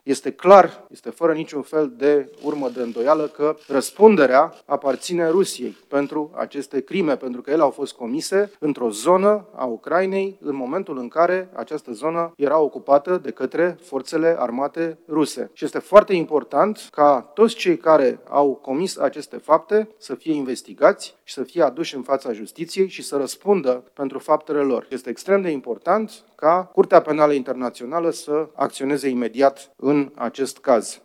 Este clar, este fără niciun fel de urmă de îndoială că răspunderea aparține Rusiei pentru aceste crime, pentru că ele au fost comise într-o zonă a Ucrainei în momentul în care această zonă era ocupată de către forțele armate ruse. Și este foarte important ca toți cei care au comis aceste fapte să fie investigați și să fie aduși în fața justiției și să răspundă pentru faptele lor. Este extrem de important ca Curtea Penală Internațională să acționeze imediat în acest caz.